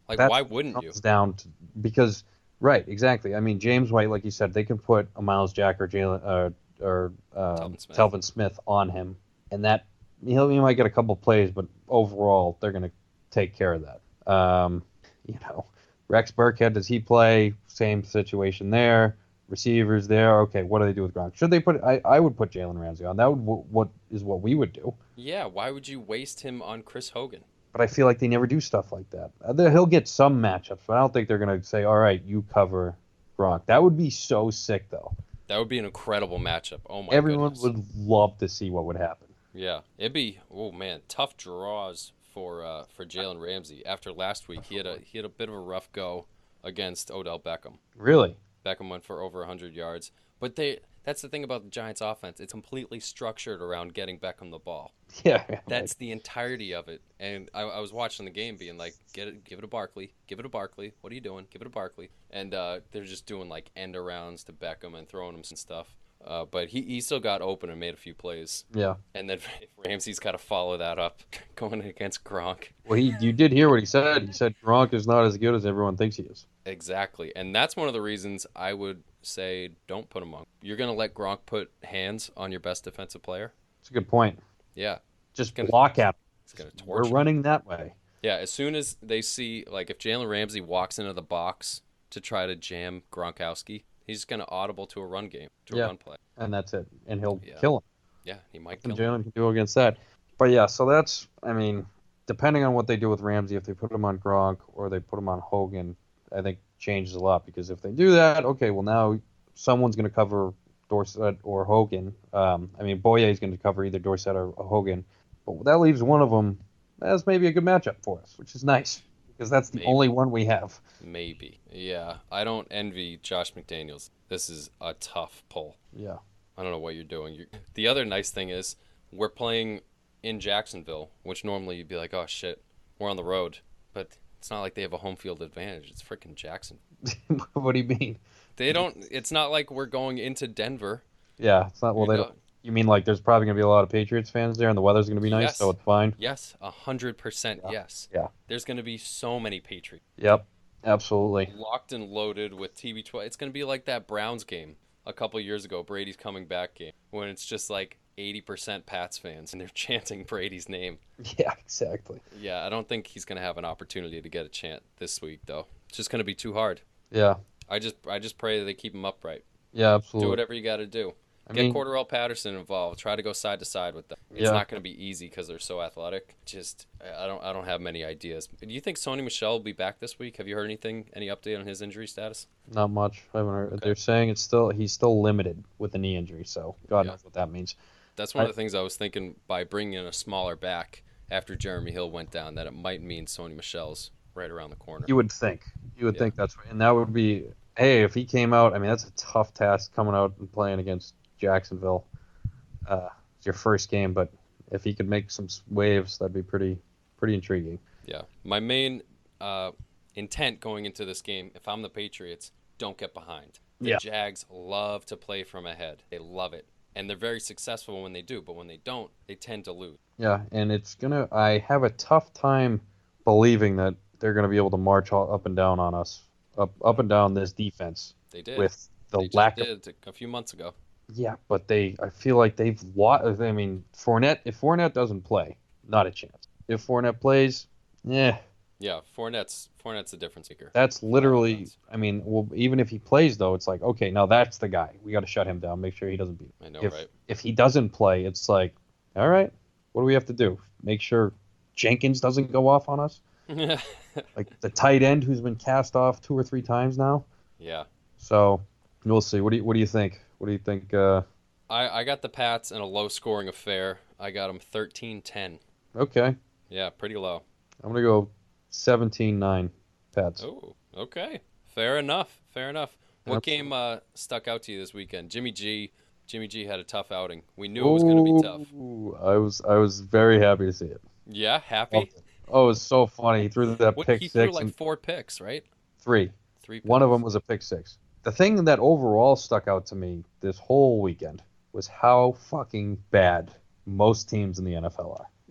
Like, That's why what it wouldn't you? comes down to, because right, exactly. I mean, James White, like you said, they can put a Miles Jack or Jalen uh, or um, Telvin Smith. Telvin Smith on him, and that he'll he might get a couple plays, but overall they're going to take care of that. Um, you know, Rex Burkhead, does he play? Same situation there. Receivers there. Okay, what do they do with Gronk? Should they put? I, I would put Jalen Ramsey on. That would what is what we would do. Yeah, why would you waste him on Chris Hogan? But I feel like they never do stuff like that. Uh, He'll get some matchups, but I don't think they're going to say, all right, you cover Gronk. That would be so sick, though. That would be an incredible matchup. Oh, my Everyone goodness. would love to see what would happen. Yeah, it'd be, oh, man, tough draws for uh, for Jalen Ramsey. After last week, he had a he had a bit of a rough go against Odell Beckham. Really? Beckham went for over one hundred yards. But they that's the thing about the Giants' offense. It's completely structured around getting Beckham the ball. Yeah. That's the entirety of it. And I, I was watching the game being like, get it, give it to Barkley. Give it to Barkley. What are you doing? Give it to Barkley. And uh, they're just doing like end arounds to Beckham and throwing him some stuff. Uh, but he, he still got open and made a few plays. Yeah. And then Ramsey's got to follow that up going against Gronk. Well, he you did hear what he said. He said Gronk is not as good as everyone thinks he is. Exactly. And that's one of the reasons I would say don't put him on. You're going to let Gronk put hands on your best defensive player? It's a good point. Yeah. Just Gonna- block at him. It's going to We're torch him. running that way. Yeah, as soon as they see, like, if Jalen Ramsey walks into the box to try to jam Gronkowski, he's going to audible to a run game, to a Yeah. run play. And that's it. And he'll Yeah. kill him. Yeah, he might And kill him. Jalen can do against that. But yeah, so that's, I mean, depending on what they do with Ramsey, if they put him on Gronk or they put him on Hogan, I think changes a lot, because if they do that, okay, well now someone's going to cover Dorsett or Hogan. Um, I mean, Boye is going to cover either Dorsett or, or Hogan, but that leaves one of them as maybe a good matchup for us, which is nice, because that's the Maybe. only one we have. Maybe. Yeah, I don't envy Josh McDaniels. This is a tough pull. Yeah. I don't know what you're doing. You're... The other nice thing is we're playing in Jacksonville, which normally you'd be like, oh, shit, we're on the road. But it's not like they have a home field advantage. It's freaking Jackson. What do you mean? They don't. It's not like we're going into Denver. Yeah, it's not. Well, You they know- don't. You mean like there's probably going to be a lot of Patriots fans there, and the weather's going to be nice, Yes. so it's fine. Yes, a hundred percent. Yeah. Yes. Yeah. There's going to be so many Patriots Yep. Absolutely. locked and loaded with T B twelve. It's going to be like that Browns game a couple years ago, Brady's coming back game, when it's just like eighty percent Pats fans and they're chanting Brady's name. Yeah. Exactly. Yeah, I don't think he's going to have an opportunity to get a chant this week, though. It's just going to be too hard. Yeah. I just I just pray that they keep him upright. Yeah. Absolutely. Do whatever you got to do. I Get mean- Cordarrelle Patterson involved. Try to go side to side with them. It's Yeah. not going to be easy because they're so athletic. Just I don't I don't have many ideas. Do you think Sony Michel will be back this week? Have you heard anything? Any update on his injury status? Not much. I haven't heard. Okay. They're saying it's still he's still limited with the knee injury, so God Yeah. knows what that means. That's one I- of the things I was thinking by bringing in a smaller back after Jeremy Hill went down, that it might mean Sony Michel's right around the corner. You would think. You would Yeah. think that's right. And that would be, hey, if he came out, I mean, that's a tough task coming out and playing against Jacksonville. Uh, it's your first game, but if he could make some s- waves, that'd be pretty pretty intriguing. Yeah. My main uh, intent going into this game, if I'm the Patriots, don't get behind. The Yeah. Jags love to play from ahead. They love it. And they're very successful when they do, but when they don't, they tend to lose. Yeah, and it's gonna. I have a tough time believing that they're gonna be able to march all up and down on us, up up and down this defense They did. with the they just lack of. did a few months ago. Yeah, but they. I feel like they've lost. I mean, Fournette. If Fournette doesn't play, not a chance. If Fournette plays, yeah, Yeah, Fournette's Fournette's a difference maker. that's literally. offense. I mean, well, even if he plays though, it's like, okay, now that's the guy. We got to shut him down. Make sure he doesn't beat. I know, if right? if he doesn't play, it's like, all right, what do we have to do? Make sure Jenkins doesn't go off on us. Like the tight end who's been cast off two or three times now. Yeah. So we'll see. What do you What do you think? What do you think? Uh, I, I got the Pats in a low-scoring affair. I got them thirteen ten. okay, Yeah, pretty low. I'm gonna go seventeen nine. Pats. Oh, okay. Fair enough. Fair enough. What Absolutely. game uh, stuck out to you this weekend? Jimmy G. Jimmy G had a tough outing. We knew it was going to be tough. Ooh, I was I was very happy to see it. Yeah, happy. Oh, it was so funny. He threw that What, pick he threw six like and four picks, right? three. Three. Picks. One of them was a pick six. The thing that overall stuck out to me this whole weekend was how fucking bad most teams in the N F L are.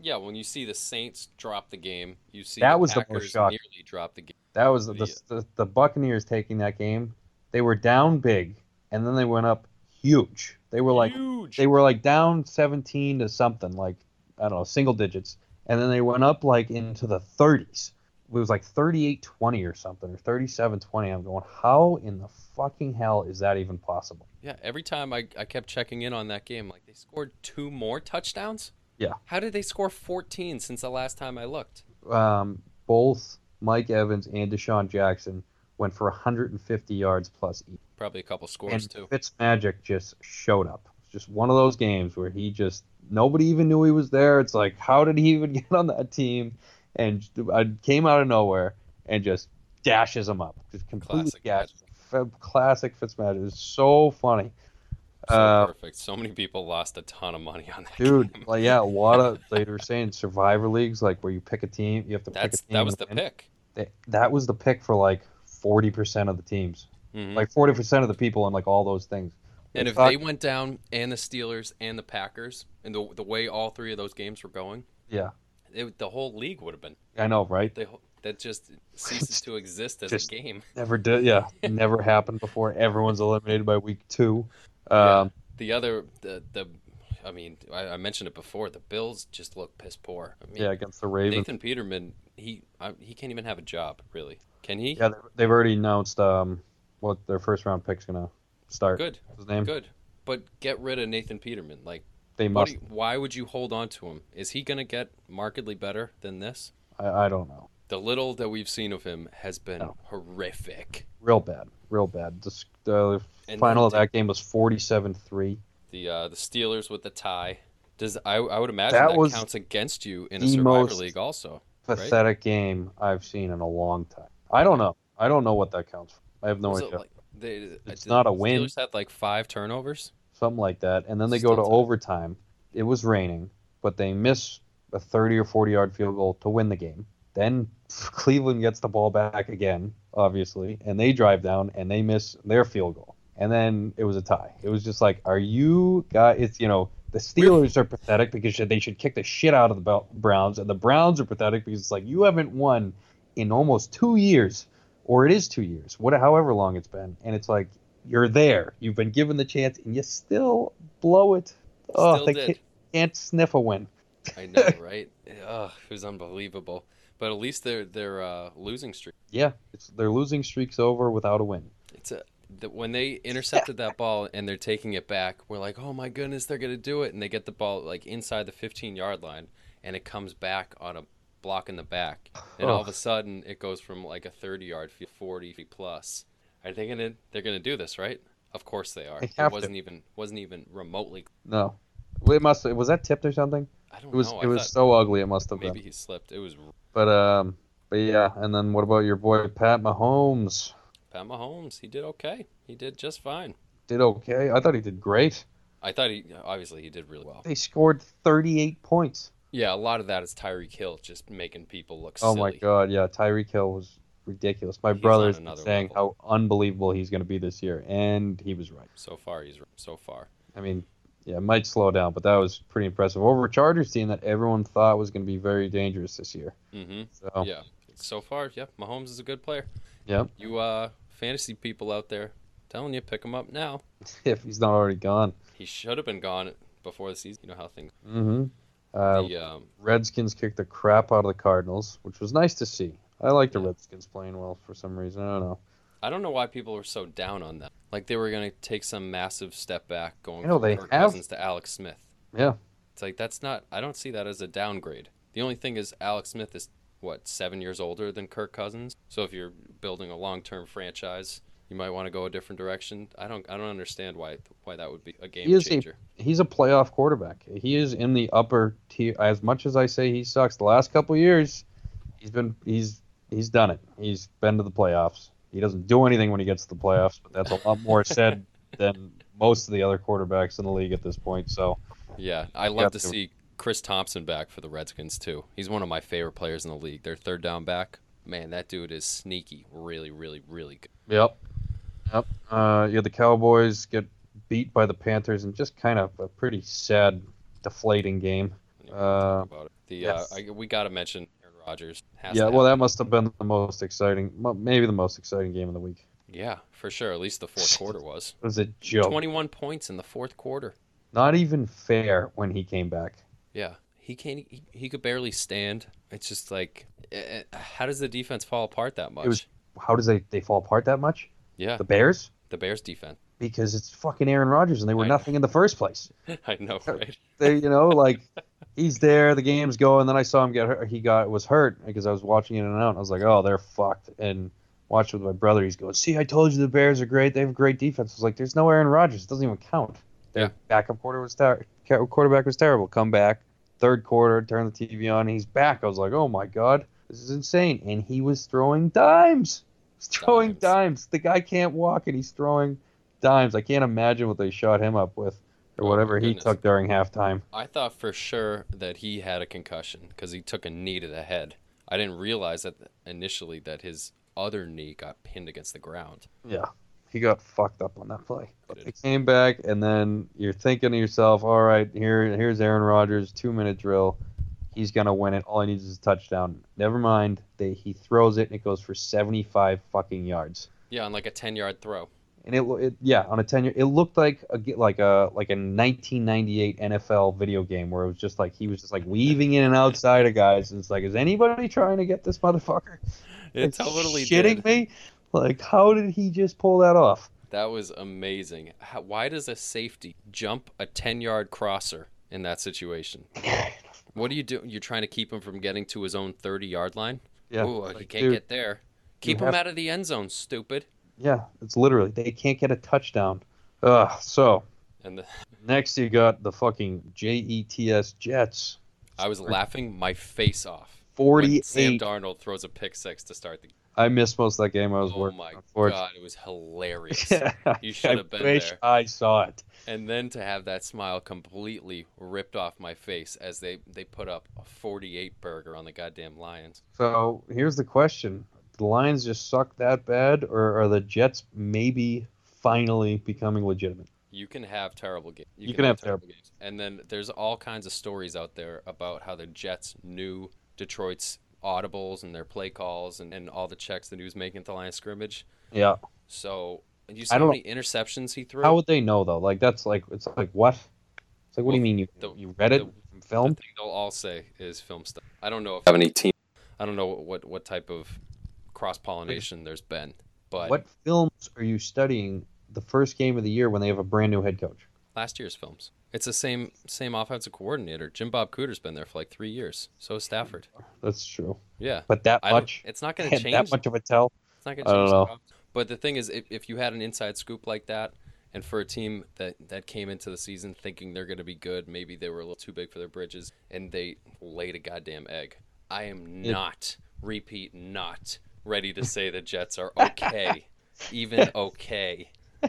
Yeah, when you see the Saints drop the game, you see That the was the most Packers shocking. nearly drop the game. That was the, The- the the Buccaneers taking that game. They were down big, and then they went up huge. They were like Huge. they were like down seventeen to something, like I don't know, single digits, and then they went up like into the thirties. It was like thirty-eight twenty or something, or thirty-seven twenty. I'm going, how in the fucking hell is that even possible? Yeah, every time I, I kept checking in on that game, like they scored two more touchdowns? Yeah. How did they score fourteen since the last time I looked? Um, both Mike Evans and Deshaun Jackson went for one hundred fifty yards plus each. Probably a couple scores And too. Fitzmagic just showed up. It's just one of those games where he just nobody even knew he was there. It's like, how did he even get on that team? And I came out of nowhere and just dashes him up. Just completely Classic dashes him. Classic Fitzmagic. It's so funny. So Uh, perfect. So many people lost a ton of money on that Dude, game. like yeah, a lot of they were saying survivor leagues, like where you pick a team, you have to That's pick a team. that was the and win. pick. They- that was the pick for like forty percent of the teams. Mhm. Like forty percent of the people on like all those things. And They if thought- they went down, and the Steelers and the Packers, and the the way all three of those games were going, Yeah, it, the whole league would have been. I know, right? They, that just ceases to exist as Just- a game. Never did. Yeah, never happened before. Everyone's eliminated by week two. Yeah. Um, The other, the the, I mean, I, I mentioned it before. The Bills just look piss poor. I mean, yeah, against the Ravens. Nathan Peterman, he I, he can't even have a job, really. Can he? Yeah, they- they've already announced um, what their first round pick's gonna start. Good, What's his name? good. But get rid of Nathan Peterman. Like, They what must. do you- why would you hold on to him? Is he gonna get markedly better than this? I, I don't know. The little that we've seen of him has been No. horrific. Real bad. Real bad. The, the And final then of that game was forty-seven three. The uh, the Steelers with the tie. Does I I would imagine That that, was counts against you in a the Survivor most League also. Right? Pathetic game I've seen in a long time. I don't know. I don't know what that counts for. I have no Was it idea. like they, It's the not a win. Steelers had like five turnovers. Something like that. And then they go to Still tight. overtime. It was raining, but they miss a thirty or forty yard field goal to win the game. Then Cleveland gets the ball back again, obviously, and they drive down and they miss their field goal. And then it was a tie. It was just like, are you guys? It's you know the Steelers are pathetic because they should kick the shit out of the Bel- Browns, and the Browns are pathetic because it's like you haven't won in almost two years, or it is two years, what however long it's been, and it's like you're there, you've been given the chance, and you still blow it. Oh, Still they did. can't, can't sniff a win. I know, right? Ugh, it was unbelievable. But at least they're they're uh, losing streak. Yeah, it's their losing streak's over without a win. It's a the, when they intercepted that ball and they're taking it back, we're like, oh my goodness, they're gonna do it, and they get the ball like inside the fifteen yard line, and it comes back on a block in the back, and all of a sudden it goes from like a thirty yard field, forty plus. Are they gonna? They're gonna do this, right? Of course they are. They It have to. wasn't even wasn't even remotely. No, it must. Was that tipped or something? I don't It was. know. it I was thought so ugly. It must have maybe been. he slipped. It was But um, but yeah. And then what about your boy Pat Mahomes? Pat Mahomes. He did okay. He did just fine. Did okay. I thought he did great. I thought he obviously he did really well. They scored thirty-eight points. Yeah, a lot of that is Tyreek Hill just making people look Oh silly. my God, yeah, Tyreek Hill was ridiculous. My He's brother's on been another saying level. how unbelievable he's going to be this year, and he was right. So far, he's so far. I mean, yeah, it might slow down, but that was pretty impressive over a Chargers team that everyone thought was going to be very dangerous this year. Mm-hmm. So Yeah. So far, yeah, Mahomes is a good player. yeah, You uh, fantasy people out there, telling you, pick him up now. if he's not already gone. He should have been gone before the season. You know how things. Mm-hmm. Uh, the um, Redskins kicked the crap out of the Cardinals, which was nice to see. I like the Yeah. Redskins playing well for some reason. I don't know. I don't know why people were so down on them. Like they were gonna take some massive step back, going You know, from they Kirk have- Cousins to Alex Smith. Yeah, It's like that's not. I don't see that as a downgrade. The only thing is Alex Smith is what seven years older than Kirk Cousins. So if you're building a long-term franchise, you might want to go a different direction. I don't. I don't understand why why that would be a game he is a, changer. he's a playoff quarterback. He is in the upper tier. As much as I say he sucks, the last couple years, he's been he's he's done it. He's been to the playoffs. He doesn't do anything when he gets to the playoffs, but that's a lot more said than most of the other quarterbacks in the league at this point. So Yeah, I love Yeah, to they- see Chris Thompson back for the Redskins too. He's one of my favorite players in the league. Their third down back, man, that dude is sneaky, really, really, really good. yep, yep. Uh, yeah, the Cowboys get beat by the Panthers in just kind of a pretty sad, deflating game. when you Uh, talk about it. The yes. uh, I, we got to mention Aaron Rodgers. Has Yeah, to well, that happen. must have been the most exciting, mo- maybe the most exciting game of the week. Yeah, for sure. At least the fourth quarter was. It was a joke. twenty-one points in the fourth quarter. Not even fair when he came back. Yeah, he can't. He, he could barely stand. It's just like, eh, eh, how does the defense fall apart that much? It was how does they they fall apart that much? yeah, The Bears? the Bears defense. Because it's fucking Aaron Rodgers and they were I- nothing in the first place. I know, right? They, you know, like he's there, the game's going. Then I saw him get hurt. He got was hurt because I was watching in and out. I was like, oh, they're fucked. And watched with my brother. He's going, see, I told you the Bears are great. They have a great defense. I was like, there's no Aaron Rodgers. It doesn't even count. Their Yeah. backup quarter was ter- quarterback was terrible. Come back, third quarter, turn the T V on. He's back. I was like, oh my god, this is insane. And he was throwing dimes. He's throwing Dimes. dimes. The guy can't walk, and he's throwing dimes. I can't imagine what they shot him up with, or Oh, whatever my he goodness. took during halftime. I thought for sure that he had a concussion because he took a knee to the head. I didn't realize that initially that his other knee got pinned against the ground. Yeah, he got fucked up on that play. But Good. they came back, and then you're thinking to yourself, all right, here, here's Aaron Rodgers, two-minute drill. He's going to win it. All he needs is a touchdown. Never mind. They, he throws it, and it goes for seventy-five fucking yards. Yeah, on like a ten-yard throw. And it, it yeah, on a ten year, it looked like a like a like a nineteen ninety-eight N F L video game where it was just like he was just like weaving in and outside of guys. And it's like, is anybody trying to get this motherfucker? It Like, totally shitting did. me. Like, how did he just pull that off? That was amazing. How, why does a safety jump a ten-yard crosser in that situation? What do you do? You're trying to keep him from getting to his own thirty-yard line? Yeah, Ooh, he like, can't dude, get there. Keep him have- out of the end zone, stupid. Yeah, it's literally they can't get a touchdown. Ugh. So And the, next you got the fucking J E T S Jets. I was laughing my face off when Sam forty-eight. Darnold throws a pick six to start the game. I missed most of that game. I was Oh working. my unfortunately. god, it was hilarious. Yeah, You should have been I wish there. I saw it. And then to have that smile completely ripped off my face as they, they put up a forty-eight burger on the goddamn Lions. So here's the question: the Lions just suck that bad, or are the Jets maybe finally becoming legitimate? You can have terrible games. You can have terrible games. And then there's all kinds of stories out there about how the Jets knew Detroit's audibles and their play calls and, and all the checks that he was making at the line of scrimmage. Yeah. So you I see how don't many interceptions he threw? How would they know though? Like that's like it's like what? It's like what do you mean you the- you read it the- from The film? thing they'll all say is film stuff. I don't know if I have any team. I don't know what what type of cross pollination there's been, but What films are you studying the first game of the year when they have a brand new head coach? last year's films. It's the same same offensive coordinator. Jim Bob Cooter's been there for like three years. So is Stafford. That's true. Yeah, But that I don't, much, it's not going to and change. that much of a tell. It's not going I to don't change. know. the job. But the thing is, if, if you had an inside scoop like that, and for a team that, that came into the season thinking they're going to be good, maybe they were a little too big for their britches, and they laid a goddamn egg. I am It- not, repeat, not ready to say the Jets are okay, even okay.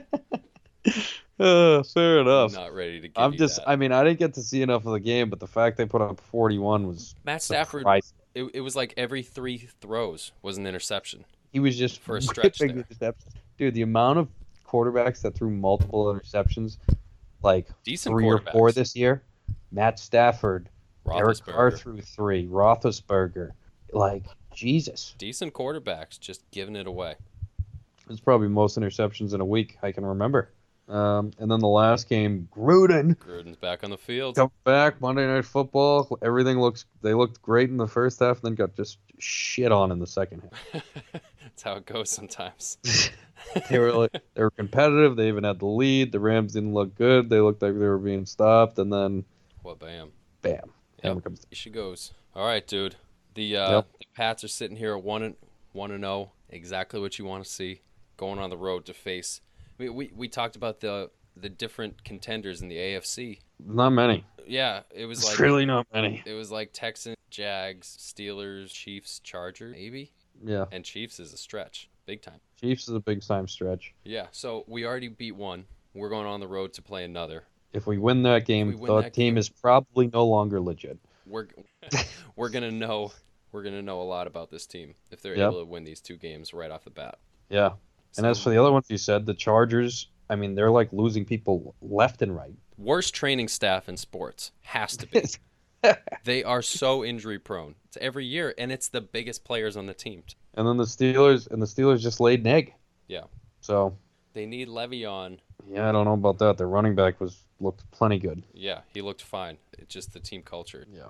Uh, fair enough. Not ready to give I'm you just, that. I mean, I didn't get to see enough of the game, but the fact they put up forty-one was Matt Stafford, surprising. it, it was like every three throws was an interception. He was just For a stretch ripping there. interceptions. Dude, the amount of quarterbacks that threw multiple interceptions, like Decent three or four quarterbacks. this year. Matt Stafford, Eric Carr Roethlisberger. threw three, Roethlisberger, like Jesus. Decent quarterbacks, just giving it away. It's probably most interceptions in a week I can remember. Um, and then the last game, Gruden Gruden's back on the field. come back Monday Night Football. Everything looks they looked great in the first half, and then got just shit on in the second half. That's how it goes sometimes. They were like, they were competitive. They even had the lead. The Rams didn't look good. They looked like they were being stopped, and then Well, bam. bam, hammer Yep. comes. She goes. All right, dude. The uh, Yep. the Pats are sitting here at one and one and zero. Exactly what you want to see. Going on the road to face. We we, we talked about the the different contenders in the A F C. Not many. Yeah, it was It's like really not many. it was like Texans, Jags, Steelers, Chiefs, Chargers, maybe. Yeah, And Chiefs is a stretch, big time. Chiefs is a big time stretch. Yeah. So we already beat one. We're going on the road to play another. If we win that game, we win the that team game- is probably no longer legit. We're we're gonna know we're gonna know a lot about this team if they're Yep. able to win these two games right off the bat. Yeah. And as for the other ones you said, the Chargers, I mean, they're like losing people left and right. Worst training staff in sports has to be. They are so injury prone. It's every year, and it's the biggest players on the team. And then the Steelers and the Steelers just laid an egg. Yeah. So They need Le'Veon. yeah, I don't know about that. Their running back was looked plenty good. Yeah, he looked fine. It's just the team culture. Yeah.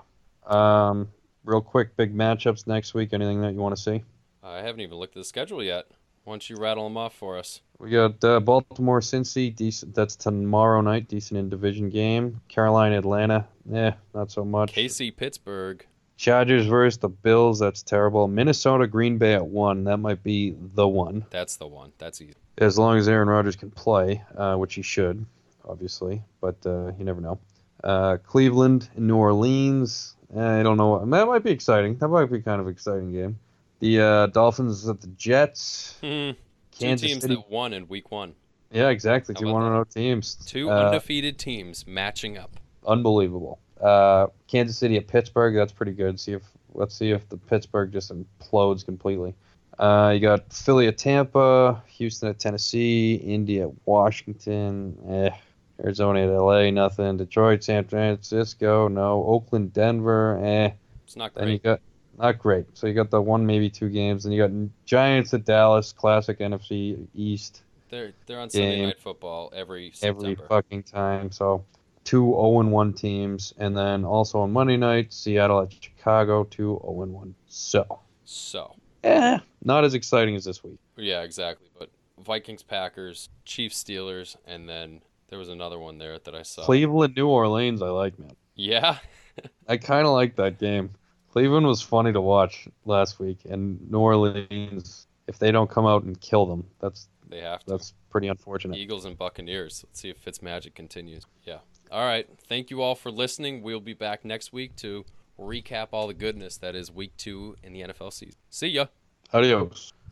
Um, real quick, big matchups next week. Anything that you want to see? I haven't even looked at the schedule yet. Why don't you rattle them off for us? We got uh, Baltimore, Cincy. Decent. That's tomorrow night. Decent in division game. Carolina, Atlanta. Eh, not so much. K C, Pittsburgh. Chargers versus the Bills. That's terrible. Minnesota, Green Bay at one. That might be the one. That's the one. That's easy. As long as Aaron Rodgers can play, uh, which he should, obviously, but uh, you never know. Uh, Cleveland and New Orleans. Eh, I don't know. That might be exciting. That might be kind of an exciting game. The uh, Dolphins at the Jets. Hmm. Two Kansas teams City. that won in week one. Yeah, exactly. How Two about one that? and oh teams. Two Uh, undefeated teams matching up. Unbelievable. Uh, Kansas City at Pittsburgh. That's pretty good. See if let's see if the Pittsburgh just implodes completely. Uh, you got Philly at Tampa, Houston at Tennessee, Indy at Washington, eh, Arizona at L A, nothing. Detroit, San Francisco, no. Oakland, Denver, eh. It's not Then you great. got not great. So you got the one, maybe two games. Then you got Giants at Dallas, classic N F C East They're they're on Sunday Game. Night Football every every September. fucking time. So two oh and one teams, and then also on Monday night, Seattle at Chicago, two oh and one. So, So, eh, not as exciting as this week. yeah, exactly. But Vikings, Packers, Chiefs, Steelers, and then there was another one there that I saw. Cleveland, New Orleans, I like, man. Yeah, I kind of like that game. Cleveland was funny to watch last week, and New Orleans, if they don't come out and kill them, that's they have to. that's pretty unfortunate. Eagles and Buccaneers. Let's see if Fitzmagic continues. Yeah. All right. Thank you all for listening. We'll be back next week to recap all the goodness that is week two in the N F L season. See ya. Adios.